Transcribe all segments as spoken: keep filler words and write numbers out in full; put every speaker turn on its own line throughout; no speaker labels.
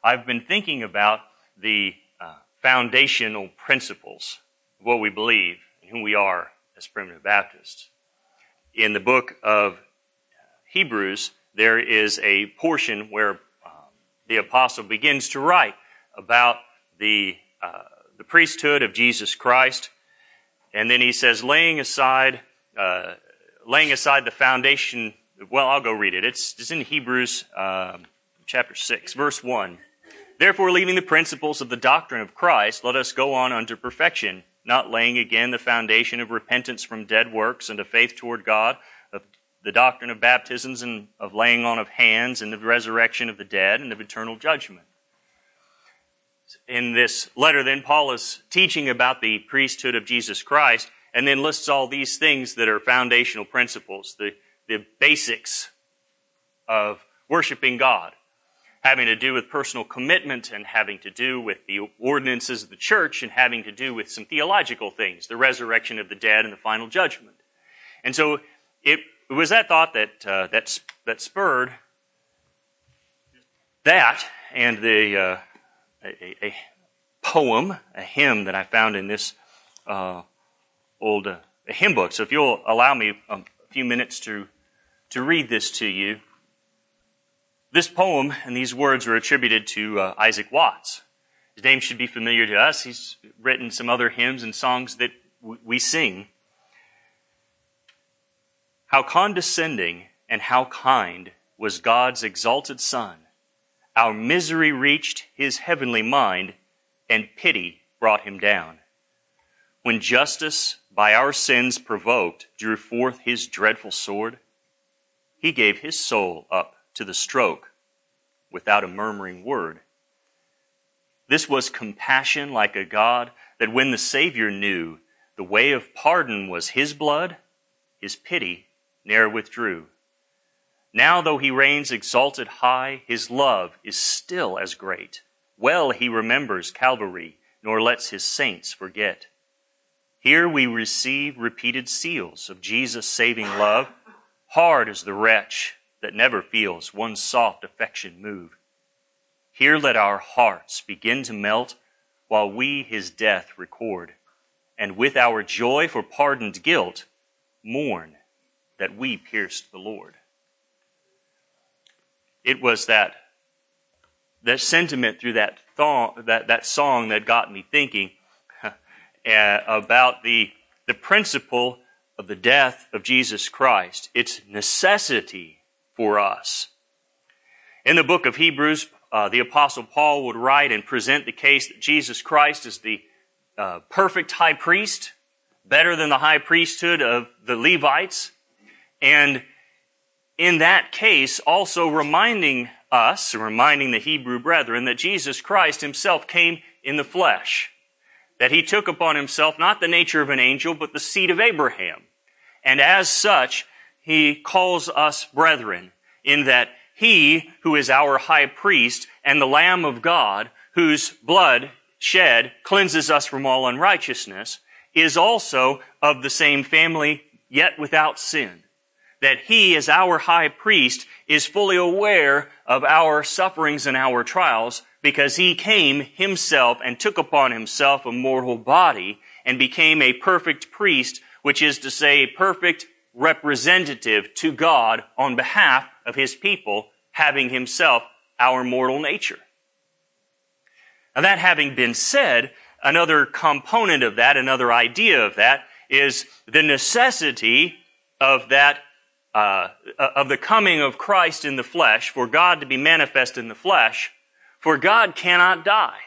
I've been thinking about the uh, foundational principles of what we believe and who we are as Primitive Baptists. In the book of Hebrews, there is a portion where um, the apostle begins to write about the uh, the priesthood of Jesus Christ, and then he says, laying aside, uh, laying aside the foundation. Well, I'll go read it. It's, it's in Hebrews uh, chapter six, verse one. Therefore, leaving the principles of the doctrine of Christ, let us go on unto perfection, not laying again the foundation of repentance from dead works and of faith toward God, of the doctrine of baptisms and of laying on of hands and the resurrection of the dead and of eternal judgment. In this letter, then, Paul is teaching about the priesthood of Jesus Christ and then lists all these things that are foundational principles, the, the basics of worshiping God, having to do with personal commitment and having to do with the ordinances of the church and having to do with some theological things, the resurrection of the dead and the final judgment. And so it, it was that thought that, uh, that, that spurred that and the... Uh, A, a poem, a hymn that I found in this uh, old uh, hymn book. So if you'll allow me a few minutes to, to read this to you. This poem and these words are attributed to uh, Isaac Watts. His name should be familiar to us. He's written some other hymns and songs that w- we sing. How condescending and how kind was God's exalted Son. Our misery reached his heavenly mind, and pity brought him down. When justice, by our sins provoked, drew forth his dreadful sword, he gave his soul up to the stroke without a murmuring word. This was compassion like a God, that when the Savior knew the way of pardon was his blood, his pity ne'er withdrew. Now, though he reigns exalted high, his love is still as great. Well he remembers Calvary, nor lets his saints forget. Here we receive repeated seals of Jesus' saving love. Hard is the wretch that never feels one soft affection move. Here let our hearts begin to melt, while we his death record, and with our joy for pardoned guilt, mourn that we pierced the Lord. It was that, that sentiment through that, th- that, that song that got me thinking uh, about the, the principle of the death of Jesus Christ, its necessity for us. In the book of Hebrews, uh, the Apostle Paul would write and present the case that Jesus Christ is the uh, perfect high priest, better than the high priesthood of the Levites, and in that case, also reminding us, reminding the Hebrew brethren, that Jesus Christ himself came in the flesh, that he took upon himself not the nature of an angel, but the seed of Abraham. And as such, he calls us brethren, in that he, who is our high priest and the Lamb of God, whose blood shed cleanses us from all unrighteousness, is also of the same family, yet without sin. That he, as our high priest, is fully aware of our sufferings and our trials, because he came himself and took upon himself a mortal body and became a perfect priest, which is to say a perfect representative to God on behalf of his people, having himself our mortal nature. Now, that having been said, another component of that, another idea of that, is the necessity of that Uh, of the coming of Christ in the flesh, for God to be manifest in the flesh, for God cannot die.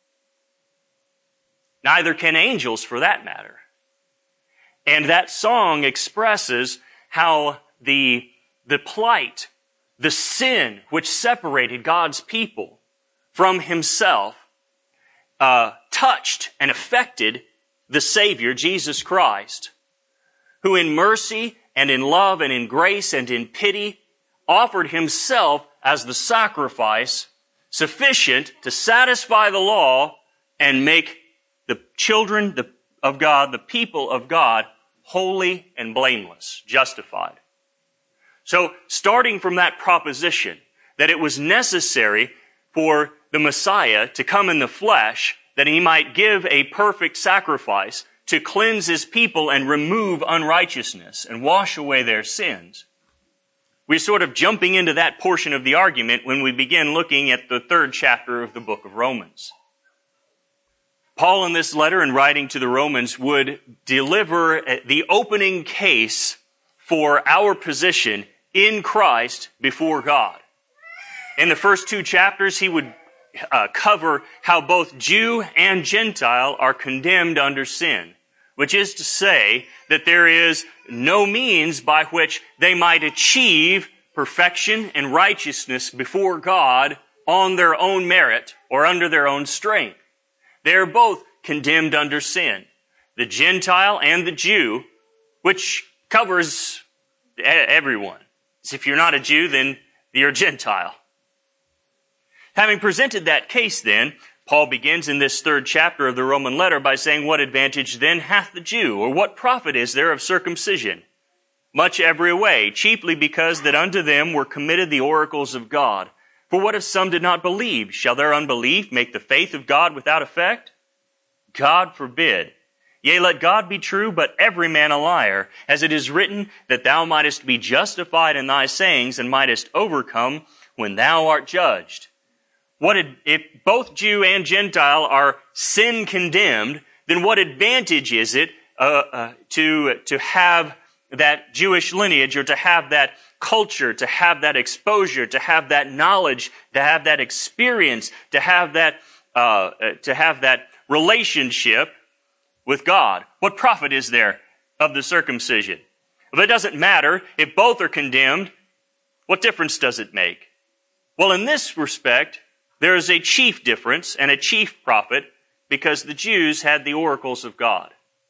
Neither can angels, for that matter. And that song expresses how the, the plight, the sin which separated God's people from himself, uh, touched and affected the Savior, Jesus Christ, who in mercy and in love and in grace and in pity offered himself as the sacrifice sufficient to satisfy the law and make the children of God, the people of God, holy and blameless, justified. So, starting from that proposition that it was necessary for the Messiah to come in the flesh, that he might give a perfect sacrifice to cleanse his people and remove unrighteousness and wash away their sins. We're sort of jumping into that portion of the argument when we begin looking at the third chapter of the book of Romans. Paul in this letter, in writing to the Romans, would deliver the opening case for our position in Christ before God. In the first two chapters, he would uh, cover how both Jew and Gentile are condemned under sin, which is to say that there is no means by which they might achieve perfection and righteousness before God on their own merit or under their own strength. They are both condemned under sin, the Gentile and the Jew, which covers everyone. So if you're not a Jew, then you're a Gentile. Having presented that case then, Paul begins in this third chapter of the Roman letter by saying, "What advantage then hath the Jew, or what profit is there of circumcision? Much every way, chiefly because that unto them were committed the oracles of God. For what if some did not believe? Shall their unbelief make the faith of God without effect? God forbid. Yea, let God be true, but every man a liar, as it is written, that thou mightest be justified in thy sayings, and mightest overcome when thou art judged." What ad- if both Jew and Gentile are sin condemned, then what advantage is it uh, uh, to to have that Jewish lineage, or to have that culture, to have that exposure, to have that knowledge, to have that experience, to have that uh, to have that relationship with God? What profit is there of the circumcision? If it doesn't matter, if both are condemned, what difference does it make? Well, in this respect, there is a chief difference and a chief profit, because the Jews had the oracles of God.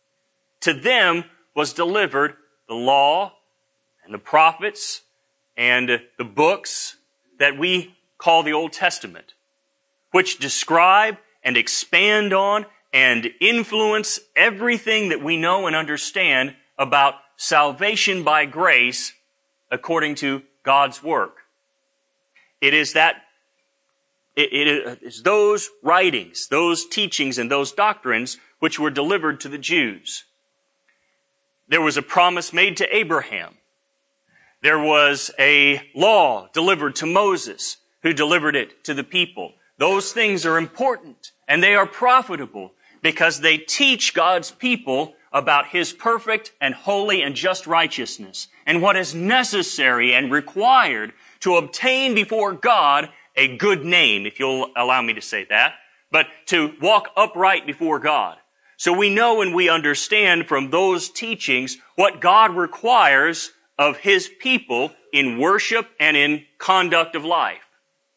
To them was delivered the law and the prophets and the books that we call the Old Testament, which describe and expand on and influence everything that we know and understand about salvation by grace according to God's work. It is that It, it is those writings, those teachings, and those doctrines which were delivered to the Jews. There was a promise made to Abraham. There was a law delivered to Moses, who delivered it to the people. Those things are important, and they are profitable, because they teach God's people about His perfect and holy and just righteousness, and what is necessary and required to obtain before God a good name, if you'll allow me to say that, but to walk upright before God. So we know and we understand from those teachings what God requires of His people in worship and in conduct of life.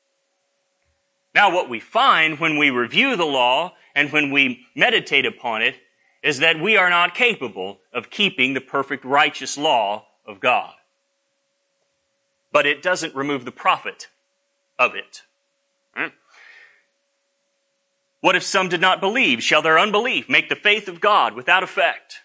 Now, what we find when we review the law and when we meditate upon it is that we are not capable of keeping the perfect righteous law of God. But it doesn't remove the profit of it. Right? What if some did not believe? Shall their unbelief make the faith of God without effect?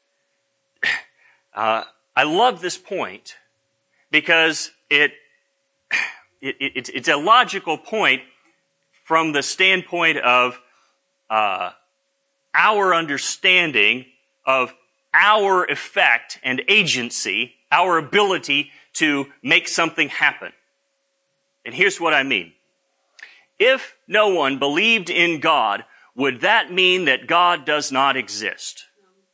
Uh, I love this point because it, it, it it's a logical point from the standpoint of uh, our understanding of our effect and agency, our ability to make something happen. And here's what I mean. If no one believed in God, would that mean that God does not exist?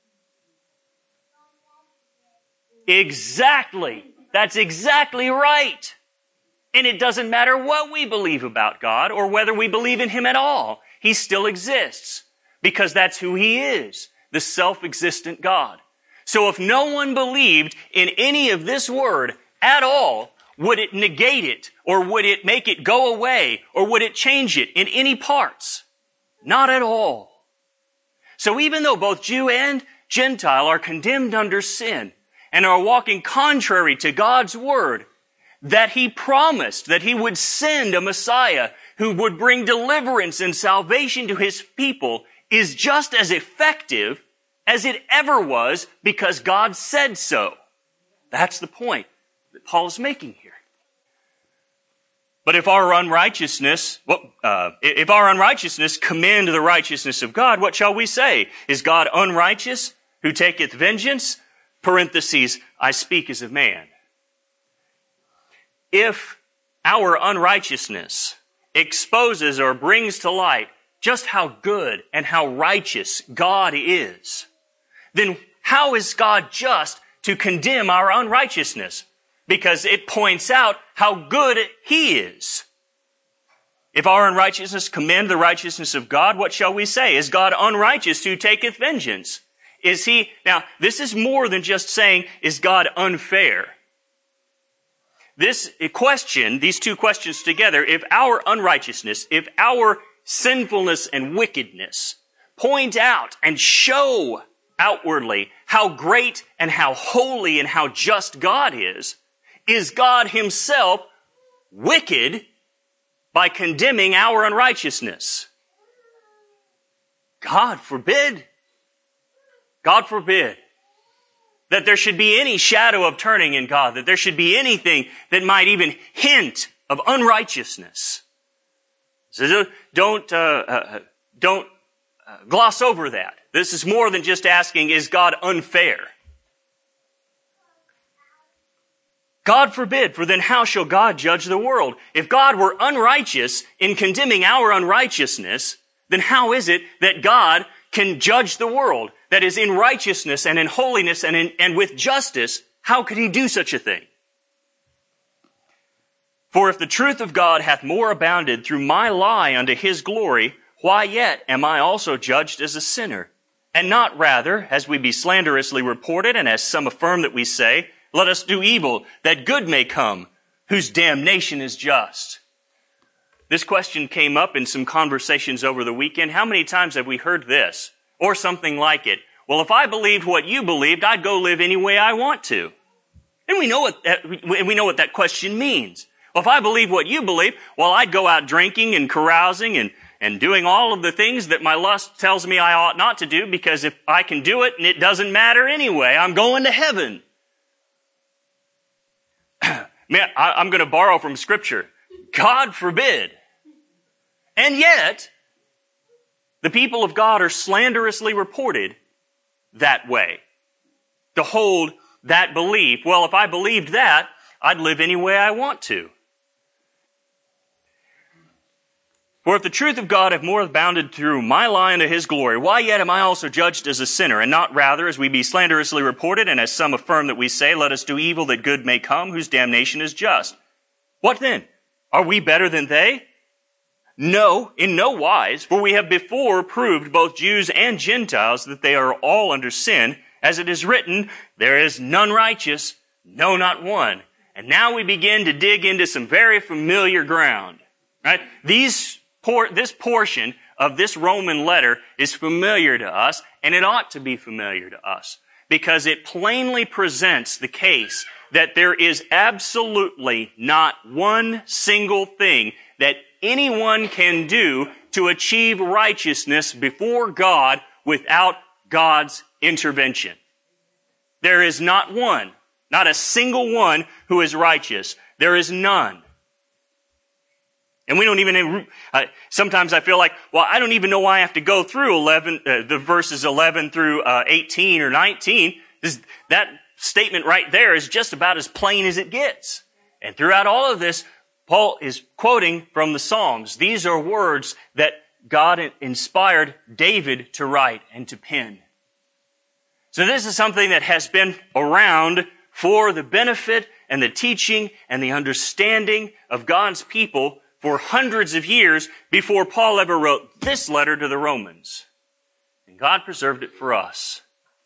Exactly. That's exactly right. And it doesn't matter what we believe about God or whether we believe in Him at all. He still exists because that's who He is, the self-existent God. So if no one believed in any of this word at all, would it negate it, or would it make it go away, or would it change it in any parts? Not at all. So even though both Jew and Gentile are condemned under sin and are walking contrary to God's word, that He promised that He would send a Messiah who would bring deliverance and salvation to His people is just as effective as it ever was because God said so. That's the point that Paul is making here. But if our unrighteousness, well, uh, if our unrighteousness commend the righteousness of God, what shall we say? Is God unrighteous, who taketh vengeance? Parentheses, I speak as a man. If our unrighteousness exposes or brings to light just how good and how righteous God is, then how is God just to condemn our unrighteousness? Because it points out how good He is. If our unrighteousness commend the righteousness of God, what shall we say? Is God unrighteous who taketh vengeance? Is He, now this is more than just saying, is God unfair? This question, these two questions together, if our unrighteousness, if our sinfulness and wickedness point out and show outwardly how great and how holy and how just God is, is God Himself wicked by condemning our unrighteousness? God forbid. God forbid that there should be any shadow of turning in God, that there should be anything that might even hint of unrighteousness. So don't, uh, uh, don't uh, gloss over that. This is more than just asking, is God unfair? God forbid, for then how shall God judge the world? If God were unrighteous in condemning our unrighteousness, then how is it that God can judge the world? That is, in righteousness and in holiness and, in, and with justice, how could He do such a thing? For if the truth of God hath more abounded through my lie unto His glory, why yet am I also judged as a sinner? And not rather, as we be slanderously reported, and as some affirm that we say, let us do evil, that good may come, whose damnation is just. This question came up in some conversations over the weekend. How many times have we heard this? Or something like it. Well, if I believed what you believed, I'd go live any way I want to. And we know what that, we know what that question means. Well, if I believe what you believe, well, I'd go out drinking and carousing and, and doing all of the things that my lust tells me I ought not to do, because if I can do it and it doesn't matter anyway, I'm going to heaven. Man, I, I'm going to borrow from Scripture. God forbid. And yet, the people of God are slanderously reported that way, to hold that belief. Well, if I believed that, I'd live any way I want to. For if the truth of God have more abounded through my lie unto His glory, why yet am I also judged as a sinner? And not rather, as we be slanderously reported, and as some affirm that we say, let us do evil that good may come, whose damnation is just. What then? Are we better than they? No, in no wise, for we have before proved both Jews and Gentiles that they are all under sin, as it is written, there is none righteous, no, not one. And now we begin to dig into some very familiar ground, right? These, por- this portion of this Roman letter is familiar to us, and it ought to be familiar to us, because it plainly presents the case that there is absolutely not one single thing that anyone can do to achieve righteousness before God without God's intervention. There is not one, not a single one who is righteous. There is none. And we don't even, uh, sometimes I feel like, well, I don't even know why I have to go through eleven, uh, the verses eleven through uh, eighteen or nineteen. This, that statement right there is just about as plain as it gets. And throughout all of this, Paul is quoting from the Psalms. These are words that God inspired David to write and to pen. So this is something that has been around for the benefit and the teaching and the understanding of God's people for hundreds of years before Paul ever wrote this letter to the Romans. And God preserved it for us.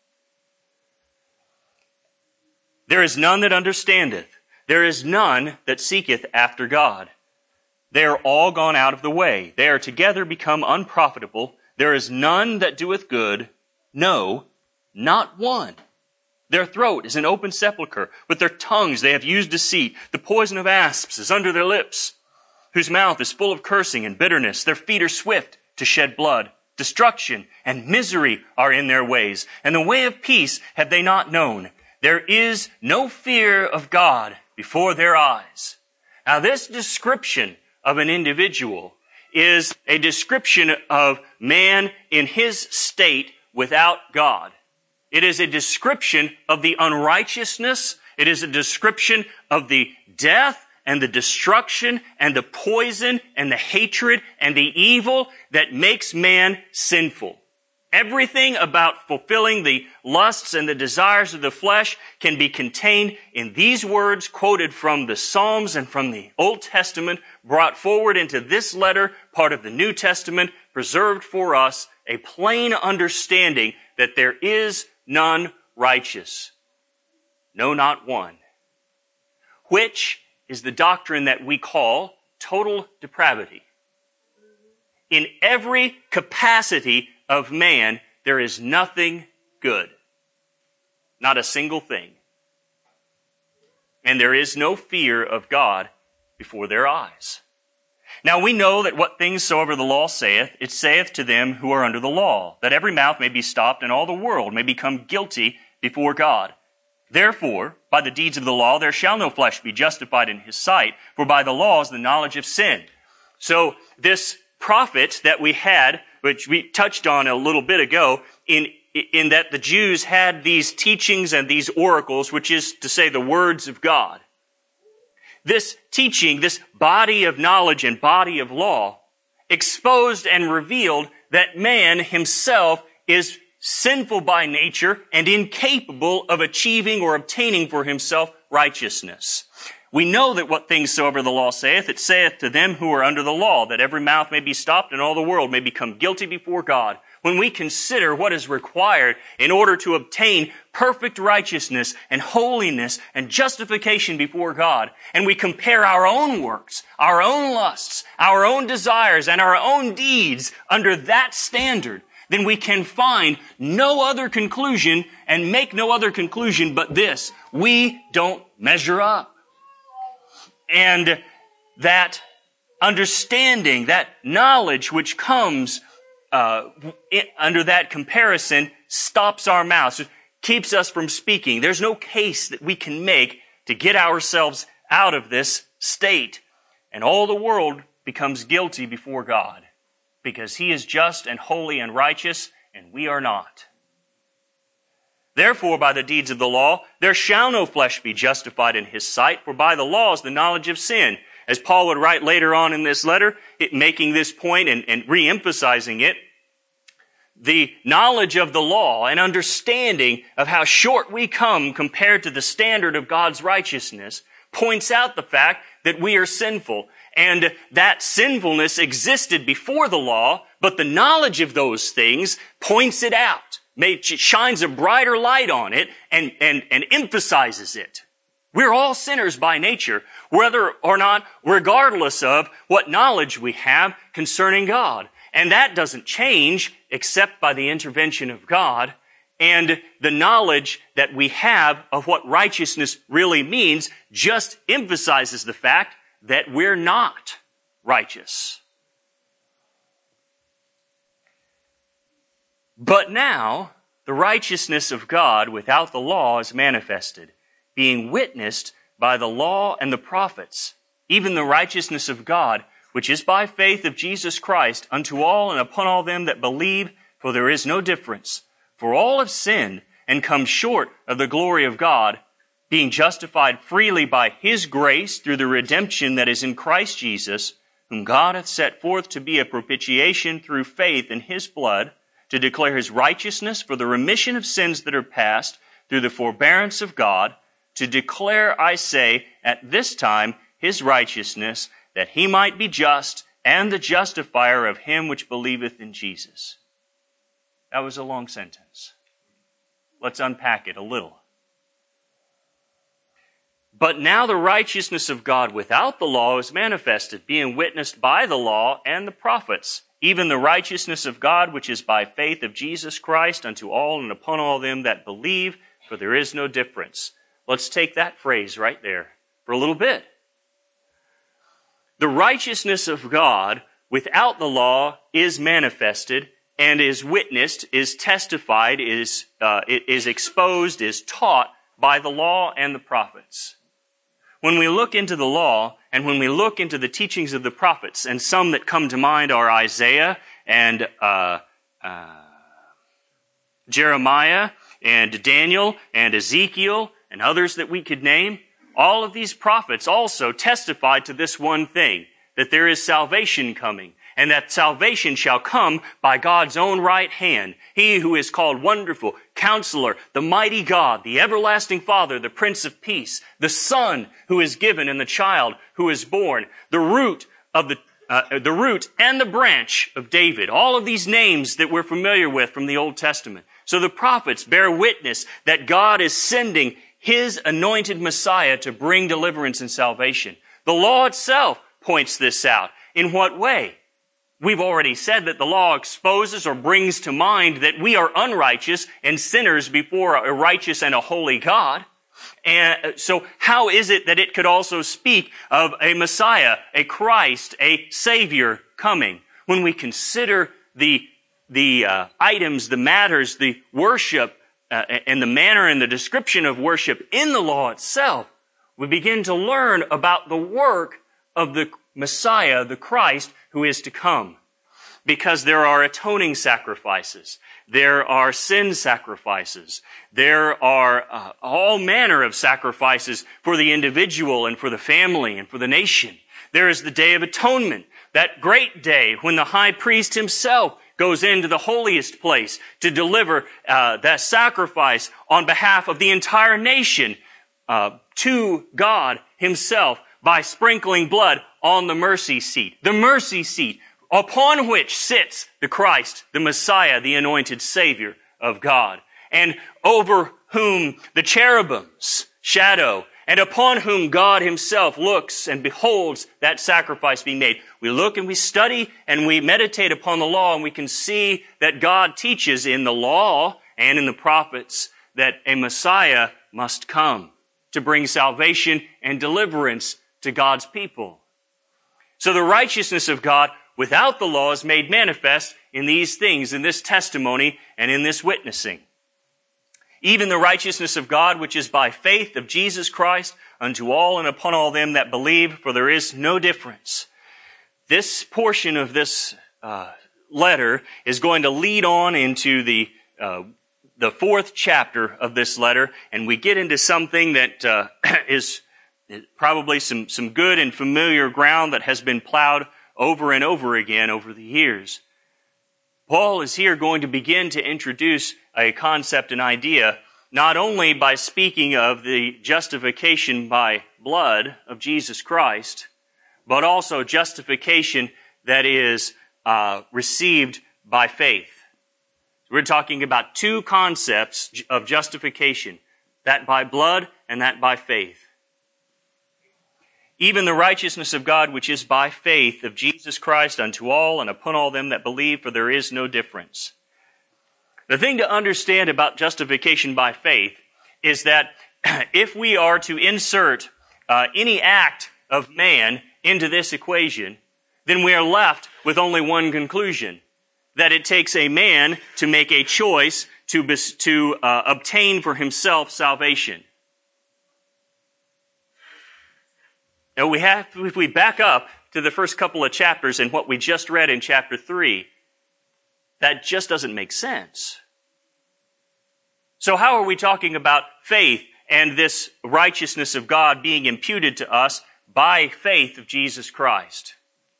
There is none that understandeth. There is none that seeketh after God. They are all gone out of the way. They are together become unprofitable. There is none that doeth good. No, not one. Their throat is an open sepulchre. With their tongues they have used deceit. The poison of asps is under their lips, whose mouth is full of cursing and bitterness. Their feet are swift to shed blood. Destruction and misery are in their ways, and the way of peace have they not known. There is no fear of God before their eyes. Now, this description of an individual is a description of man in his state without God. It is a description of the unrighteousness. It is a description of the death and the destruction and the poison and the hatred and the evil that makes man sinful. Everything about fulfilling the lusts and the desires of the flesh can be contained in these words quoted from the Psalms and from the Old Testament, brought forward into this letter, part of the New Testament, preserved for us a plain understanding that there is none righteous. No, not one. Which is the doctrine that we call total depravity. In every capacity of man, there is nothing good. Not a single thing. And there is no fear of God before their eyes. Now we know that what things soever the law saith, it saith to them who are under the law, that every mouth may be stopped and all the world may become guilty before God. Therefore, by the deeds of the law, there shall no flesh be justified in his sight, for by the law is the knowledge of sin. So this prophet that we had, which we touched on a little bit ago, in, in that the Jews had these teachings and these oracles, which is to say the words of God. This teaching, this body of knowledge and body of law, exposed and revealed that man himself is sinful by nature and incapable of achieving or obtaining for himself righteousness. We know that what things soever the law saith, it saith to them who are under the law, that every mouth may be stopped and all the world may become guilty before God. When we consider what is required in order to obtain perfect righteousness and holiness and justification before God, and we compare our own works, our own lusts, our own desires, and our own deeds under that standard, then we can find no other conclusion and make no other conclusion but this: we don't measure up. And that understanding, that knowledge which comes uh, it, under that comparison stops our mouths, keeps us from speaking. There's no case that we can make to get ourselves out of this state. And all the world becomes guilty before God, because He is just and holy and righteous, and we are not. Therefore, by the deeds of the law, there shall no flesh be justified in his sight, for by the law is the knowledge of sin. As Paul would write later on in this letter, it, making this point and, and re-emphasizing it, the knowledge of the law and understanding of how short we come compared to the standard of God's righteousness points out the fact that we are sinful. And that sinfulness existed before the law, but the knowledge of those things points it out. It shines a brighter light on it and, and, and emphasizes it. We're all sinners by nature, whether or not, regardless of what knowledge we have concerning God. And that doesn't change except by the intervention of God. And the knowledge that we have of what righteousness really means just emphasizes the fact that we're not righteous. But now, the righteousness of God without the law is manifested, being witnessed by the law and the prophets, even the righteousness of God, which is by faith of Jesus Christ, unto all and upon all them that believe, for there is no difference. For all have sinned and come short of the glory of God, being justified freely by His grace through the redemption that is in Christ Jesus, whom God hath set forth to be a propitiation through faith in His blood, to declare His righteousness for the remission of sins that are past through the forbearance of God, to declare, I say, at this time His righteousness, that He might be just and the justifier of him which believeth in Jesus. That was a long sentence. Let's unpack it a little. But now the righteousness of God without the law is manifested, being witnessed by the law and the prophets, even the righteousness of God which is by faith of Jesus Christ unto all and upon all them that believe, for there is no difference. Let's take that phrase right there for a little bit. The righteousness of God without the law is manifested and is witnessed, is testified, is, uh, is exposed, is taught by the law and the prophets. when we look into the law and when we look into the teachings of the prophets, and some that come to mind are Isaiah and uh, uh, Jeremiah and Daniel and Ezekiel and others that we could name, all of these prophets also testified to this one thing, that there is salvation coming, and that salvation shall come by God's own right hand. He who is called Wonderful, Counselor, the Mighty God, the Everlasting Father, the Prince of Peace, the Son who is given and the child who is born, the root of the uh, the root and the branch of David. All of these names that we're familiar with from the Old Testament. So the prophets bear witness that God is sending His anointed Messiah to bring deliverance and salvation. The law itself points this out. In what way? We've already said that the law exposes or brings to mind that we are unrighteous and sinners before a righteous and a holy God. And so how is it that it could also speak of a Messiah, a Christ, a Savior coming? When we consider the, the uh, items, the matters, the worship, uh, and the manner and the description of worship in the law itself, we begin to learn about the work of the Messiah, the Christ, who is to come. Because there are atoning sacrifices. There are sin sacrifices. There are uh, all manner of sacrifices for the individual and for the family and for the nation. There is the Day of Atonement, that great day when the high priest himself goes into the holiest place to deliver uh, that sacrifice on behalf of the entire nation uh, to God Himself by sprinkling blood on the mercy seat. The mercy seat upon which sits the Christ, the Messiah, the anointed Savior of God, and over whom the cherubims shadow, and upon whom God Himself looks and beholds that sacrifice being made. We look and we study and we meditate upon the law, and we can see that God teaches in the law and in the prophets that a Messiah must come to bring salvation and deliverance to God's people. So the righteousness of God without the law is made manifest in these things, in this testimony and in this witnessing. Even the righteousness of God, which is by faith of Jesus Christ, unto all and upon all them that believe, for there is no difference. This portion of this uh, letter is going to lead on into the uh, the fourth chapter of this letter, and we get into something that uh, is probably some, some good and familiar ground that has been plowed over and over again over the years. Paul is here going to begin to introduce a concept, an idea, not only by speaking of the justification by blood of Jesus Christ, but also justification that is uh, received by faith. We're talking about two concepts of justification, that by blood and that by faith. Even the righteousness of God, which is by faith of Jesus Christ unto all and upon all them that believe, for there is no difference. The thing to understand about justification by faith is that if we are to insert uh, any act of man into this equation, then we are left with only one conclusion, that it takes a man to make a choice to, to uh, obtain for himself salvation. Now, we have, if we back up to the first couple of chapters and what we just read in chapter three, that just doesn't make sense. So how are we talking about faith and this righteousness of God being imputed to us by faith of Jesus Christ?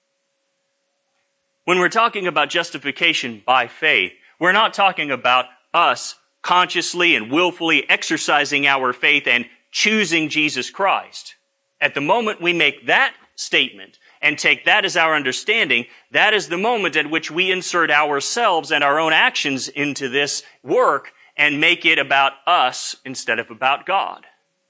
When we're talking about justification by faith, we're not talking about us consciously and willfully exercising our faith and choosing Jesus Christ. At the moment we make that statement and take that as our understanding, that is the moment at which we insert ourselves and our own actions into this work and make it about us instead of about God.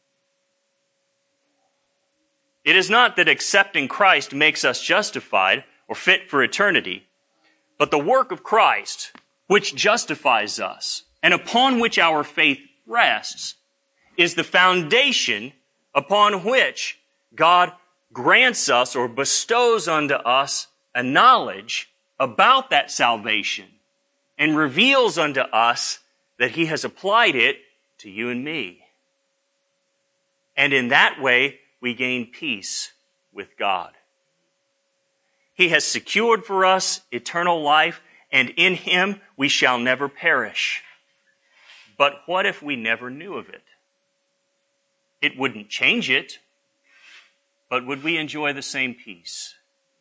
It is not that accepting Christ makes us justified or fit for eternity, but the work of Christ, which justifies us and upon which our faith rests, is the foundation upon which God grants us or bestows unto us a knowledge about that salvation and reveals unto us that He has applied it to you and me. And in that way, we gain peace with God. He has secured for us eternal life, and in Him we shall never perish. But what if we never knew of it? It wouldn't change it, but would we enjoy the same peace?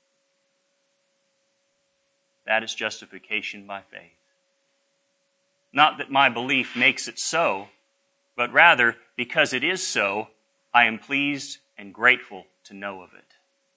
That is justification by faith. Not that my belief makes it so, but rather, because it is so, I am pleased and grateful to know of it.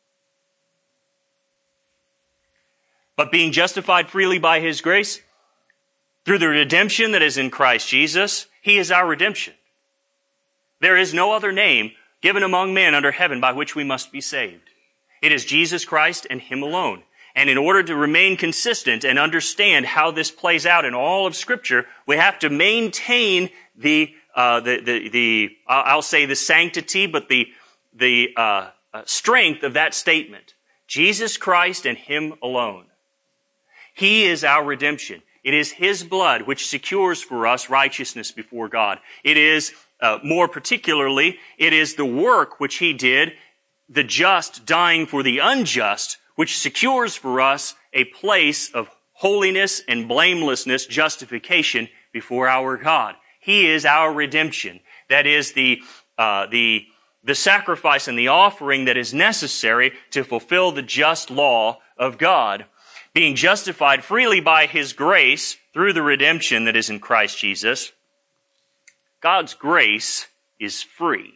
But being justified freely by His grace, through the redemption that is in Christ Jesus, He is our redemption. There is no other name given among men under heaven by which we must be saved. It is Jesus Christ and Him alone. And in order to remain consistent and understand how this plays out in all of Scripture, we have to maintain the, uh, the, the, the, I'll say the sanctity, but the, the, uh, uh, strength of that statement. Jesus Christ and Him alone. He is our redemption. It is His blood which secures for us righteousness before God. It is, uh, more particularly, it is the work which He did, the just dying for the unjust, which secures for us a place of holiness and blamelessness, justification before our God. He is our redemption. That is the, uh, the, the sacrifice and the offering that is necessary to fulfill the just law of God. Being justified freely by His grace through the redemption that is in Christ Jesus, God's grace is free.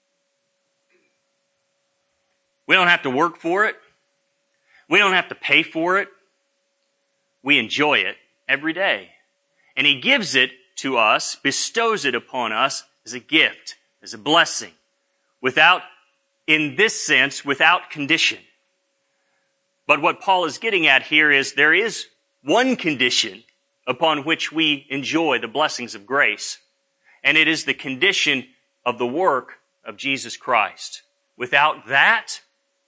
We don't have to work for it. We don't have to pay for it. We enjoy it every day. And He gives it to us, bestows it upon us as a gift, as a blessing, without, in this sense, without condition. But what Paul is getting at here is there is one condition upon which we enjoy the blessings of grace, and it is the condition of the work of Jesus Christ. Without that,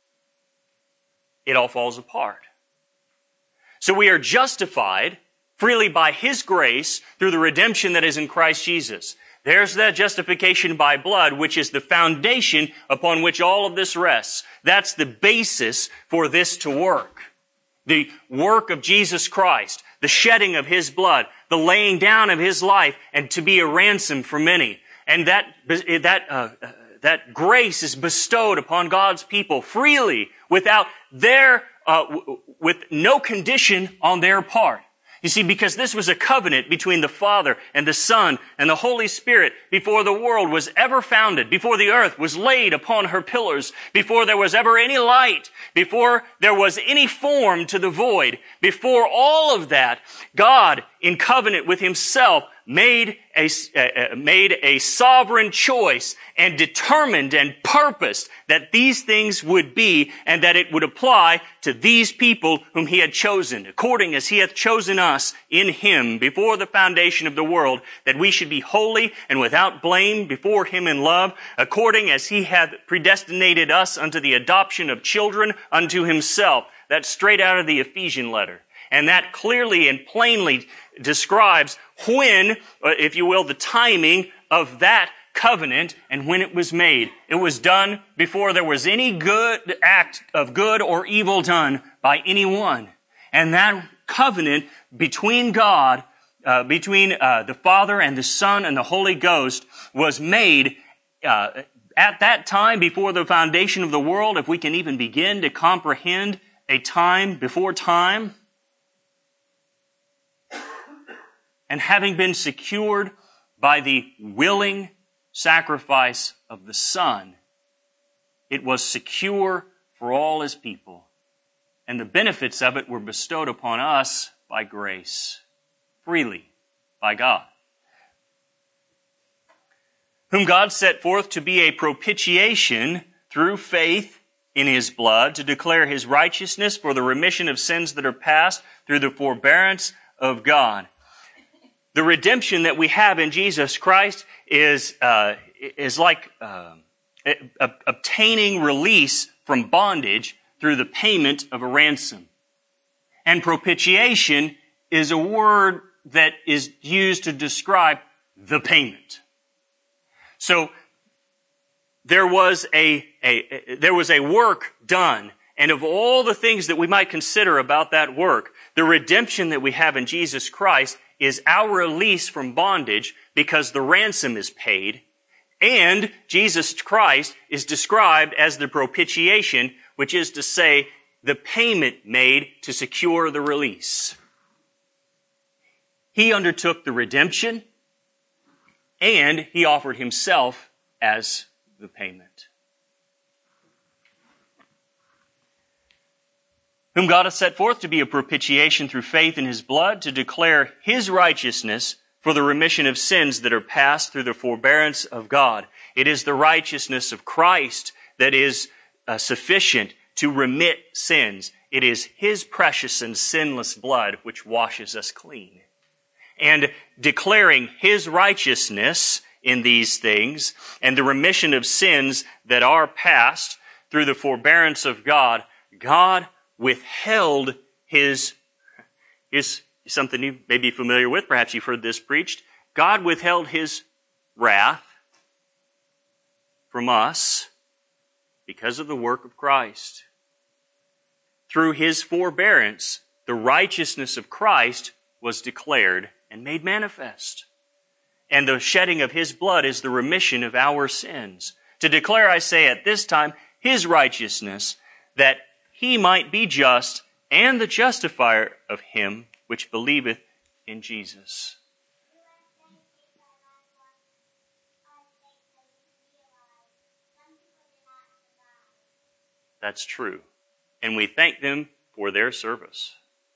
it all falls apart. So we are justified freely by His grace through the redemption that is in Christ Jesus. There's that justification by blood, which is the foundation upon which all of this rests. That's the basis for this to work. The work of Jesus Christ, the shedding of His blood, the laying down of His life, and to be a ransom for many. And that, that, uh, that grace is bestowed upon God's people freely, without their, uh, w- with no condition on their part. You see, because this was a covenant between the Father and the Son and the Holy Spirit before the world was ever founded, before the earth was laid upon her pillars, before there was ever any light, before there was any form to the void, before all of that, God, in covenant with Himself, made a, uh, made a sovereign choice and determined and purposed that these things would be and that it would apply to these people whom He had chosen, according as He hath chosen us in Him before the foundation of the world, that we should be holy and without blame before Him in love, according as He hath predestinated us unto the adoption of children unto Himself. That's straight out of the Ephesian letter. And that clearly and plainly describes when, if you will, the timing of that covenant and when it was made. It was done before there was any good act of good or evil done by anyone. And that covenant between God, uh, between uh, the Father and the Son and the Holy Ghost was made uh, at that time before the foundation of the world, if we can even begin to comprehend a time before time. And having been secured by the willing sacrifice of the Son, it was secure for all His people. And the benefits of it were bestowed upon us by grace, freely, by God. Whom God set forth to be a propitiation through faith in His blood, to declare His righteousness for the remission of sins that are past through the forbearance of God. The redemption that we have in Jesus Christ is uh, is like uh, obtaining release from bondage through the payment of a ransom. And propitiation is a word that is used to describe the payment. So there was a, a, there was a work done. And of all the things that we might consider about that work, the redemption that we have in Jesus Christ is our release from bondage because the ransom is paid. And Jesus Christ is described as the propitiation, which is to say, the payment made to secure the release. He undertook the redemption, and he offered himself as the payment. Whom God hath set forth to be a propitiation through faith in his blood, to declare his righteousness for the remission of sins that are past through the forbearance of God. It is the righteousness of Christ that is uh, sufficient to remit sins. It is his precious and sinless blood which washes us clean. And declaring his righteousness in these things and the remission of sins that are past through the forbearance of God, God withheld his, his, something you may be familiar with, perhaps you've heard this preached. God withheld his wrath from us because of the work of Christ. Through his forbearance, the righteousness of Christ was declared and made manifest. And the shedding of his blood is the remission of our sins. To declare, I say, at this time, his righteousness, that he might be just and the justifier of him which believeth in Jesus. That's true. And we thank them for their service.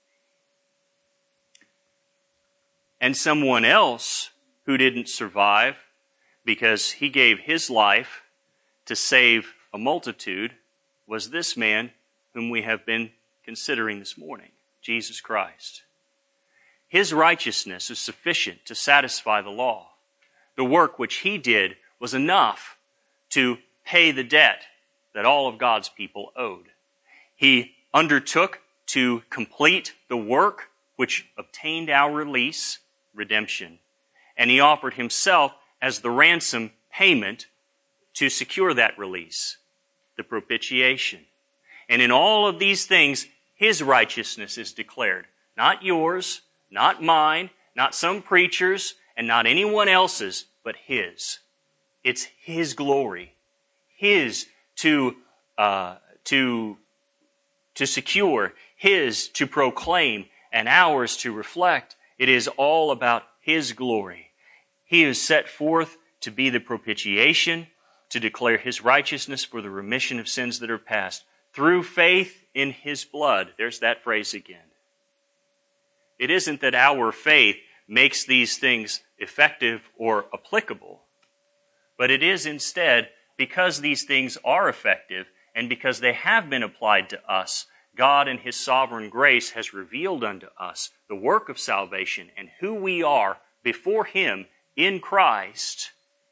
And someone else who didn't survive because he gave his life to save a multitude was this man whom we have been considering this morning, Jesus Christ. His righteousness is sufficient to satisfy the law. The work which he did was enough to pay the debt that all of God's people owed. He undertook to complete the work which obtained our release, redemption, and he offered himself as the ransom payment to secure that release, the propitiation. And in all of these things, his righteousness is declared. Not yours, not mine, not some preacher's, and not anyone else's, but his. It's his glory. His to, uh, to, to secure, his to proclaim, and ours to reflect. It is all about his glory. He is set forth to be the propitiation, to declare his righteousness for the remission of sins that are past. Through faith in his blood. There's that phrase again. It isn't that our faith makes these things effective or applicable, but it is instead because these things are effective and because they have been applied to us, God in his sovereign grace has revealed unto us the work of salvation and who we are before him in Christ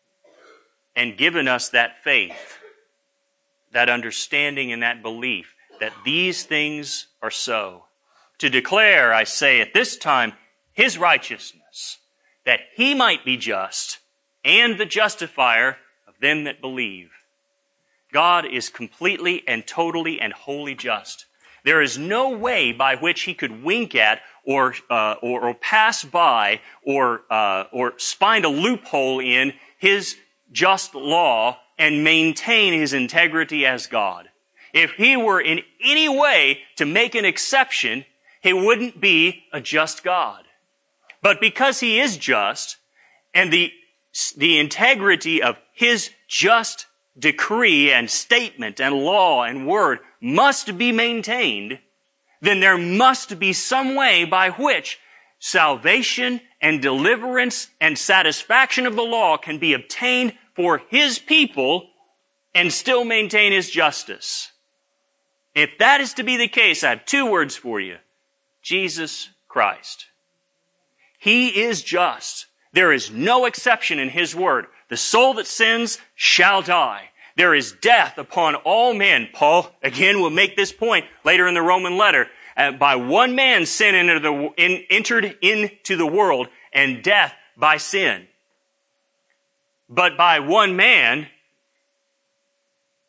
and given us that faith, that understanding and that belief that these things are so. To declare, I say, at this time, his righteousness, that he might be just and the justifier of them that believe. God is completely and totally and wholly just. There is no way by which he could wink at or uh, or, or pass by or uh, or find a loophole in his just law and maintain his integrity as God. If he were in any way to make an exception, he wouldn't be a just God. But because he is just, and the, the integrity of his just decree and statement and law and word must be maintained, then there must be some way by which salvation and deliverance and satisfaction of the law can be obtained for his people and still maintain his justice. If that is to be the case, I have two words for you. Jesus Christ. He is just. There is no exception in his word. The soul that sins shall die. There is death upon all men. Paul, again, will make this point later in the Roman letter. Uh, by one man sin entered, the, in, entered into the world, and death by sin. But by one man,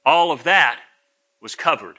All of that was covered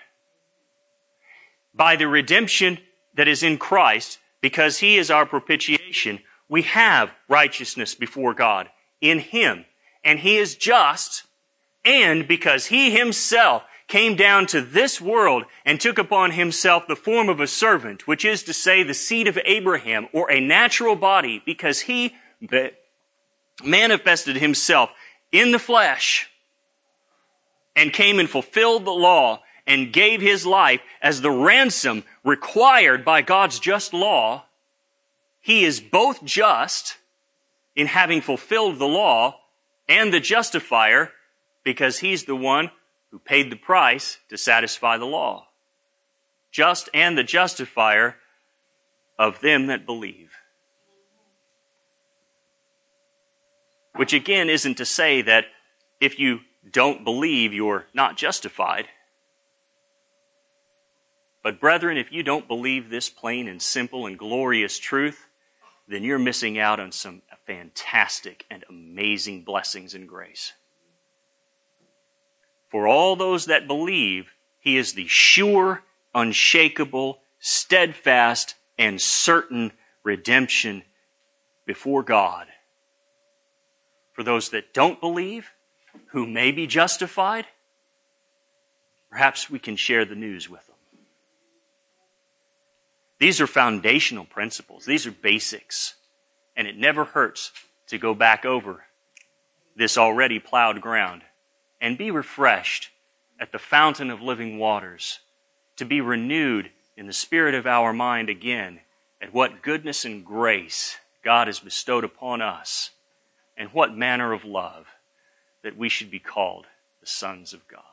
by the redemption that is in Christ. Because He is our propitiation, we have righteousness before God in Him. And He is just, and because He Himself came down to this world and took upon Himself the form of a servant, which is to say the seed of Abraham, or a natural body, because He manifested Himself in the flesh and came and fulfilled the law and gave His life as the ransom required by God's just law. He is both just in having fulfilled the law and the justifier, because He's the one who paid the price to satisfy the law. Just and the justifier of them that believe. Which again isn't to say that if you don't believe, you're not justified. But brethren, if you don't believe this plain and simple and glorious truth, then you're missing out on some fantastic and amazing blessings and grace. For all those that believe, He is the sure, unshakable, steadfast, and certain redemption before God. For those that don't believe, who may be justified, perhaps we can share the news with them. These are foundational principles. These are basics. And it never hurts to go back over this already plowed ground and be refreshed at the fountain of living waters, to be renewed in the spirit of our mind again at what goodness and grace God has bestowed upon us, and what manner of love that we should be called the sons of God.